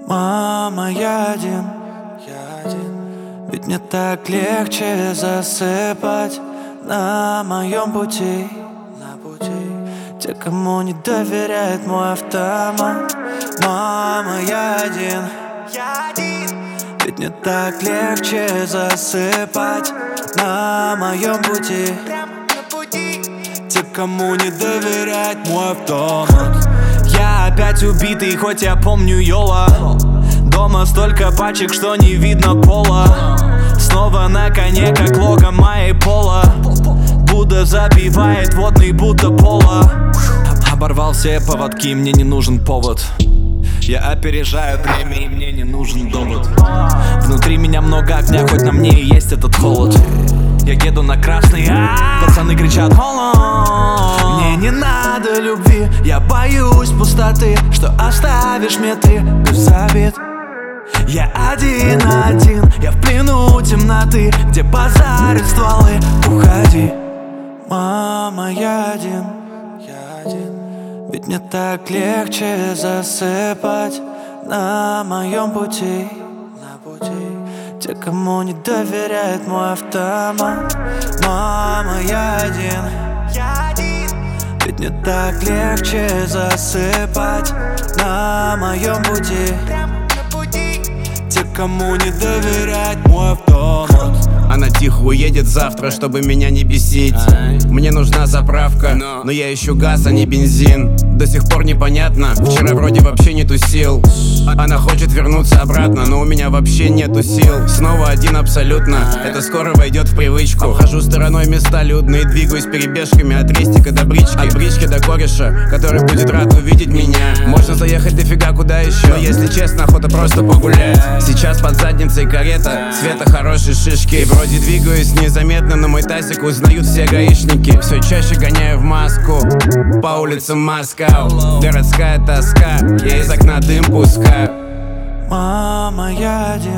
Мама, я один. Ведь мне так легче засыпать на моем пути. Те, кому не доверяет мой автомат. Мама, я один. Ведь мне так легче засыпать на моем пути. Те, кому не доверяет мой автомат. Я опять убитый, хоть я помню Йола. Дома столько пачек, что не видно пола. Снова на коне, как лого моей пола. Будда забивает водный, будто пола. Оборвал все поводки, мне не нужен повод. Я опережаю время, и мне не нужен довод. Внутри меня много огня, хоть на мне и есть этот холод. Я еду на красный, пацаны кричат холод. Мне не надо любви, я боюсь пустоты, что оставишь мне ты без обид. Я один, я в плену темноты, где базарят стволы. Уходи, мама, я один. Ведь мне так легче засыпать на моем пути. Те, кому не доверяет мой автомат. Мама, я один. Ведь мне так легче засыпать на моем пути. Те, кому не доверяет мой автомат. Она тихо уедет завтра, чтобы меня не бесить. Мне нужна заправка, но я ищу газ, а не бензин. До сих пор непонятно, вчера вроде вообще нету сил. Она хочет вернуться обратно, но у меня вообще нету сил. Снова один абсолютно, это скоро войдет в привычку. Обхожу стороной места людные, двигаюсь перебежками от рестика до брички. От брички до кореша, который будет рад увидеть меня. Можно заехать дофига куда еще, но если честно, охота просто погулять. Сейчас под задницей карета, цвета хорошей шишки. И вроде двигаюсь незаметно, но мой тазик узнают все гаишники. Все чаще гоняю в маску по улицам Москва. Городская тоска, я из окна дым пускаю. Мама, я один.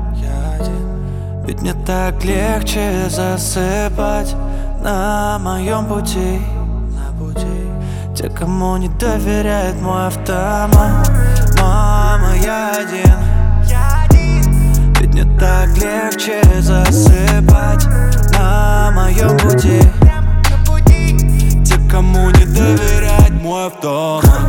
Ведь мне так легче засыпать на моем пути. Те, кому не доверяет мой автомат. Мама, я один. Ведь мне так легче засыпать на моем пути. Те, кому не доверяет мой автомат.